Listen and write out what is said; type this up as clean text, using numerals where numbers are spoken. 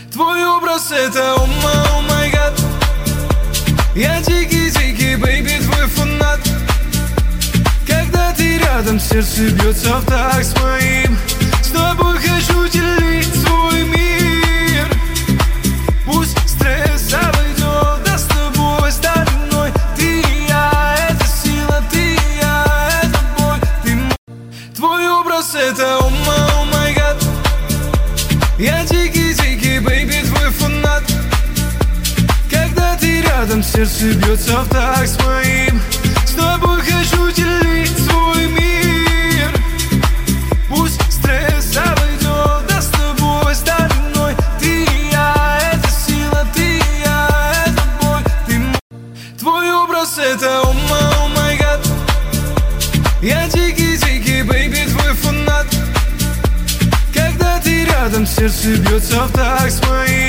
Твой образ это о май гад. Я дикий, бэйби, твой фанат. Когда ты рядом, сердце бьется в такт с моим. С тобой хочу делить свой мир. Пусть стресс обойдет, да с тобой стороной. Ты и я, это сила, ты и я, это бой. Твой образ это о май гад. Я дикий, бэйби, твой фанат. Когда ты рядом, сердце бьется в такт с моим. С тобой хочу делить свой мир. Пусть стресс обойдет, да с тобой стороной. Ты и я, это сила, ты и я, это бой. Твой образ это о май гад. Я дикий, бэйби, твой фанат. Когда ты рядом, сердце бьется в такт с моим.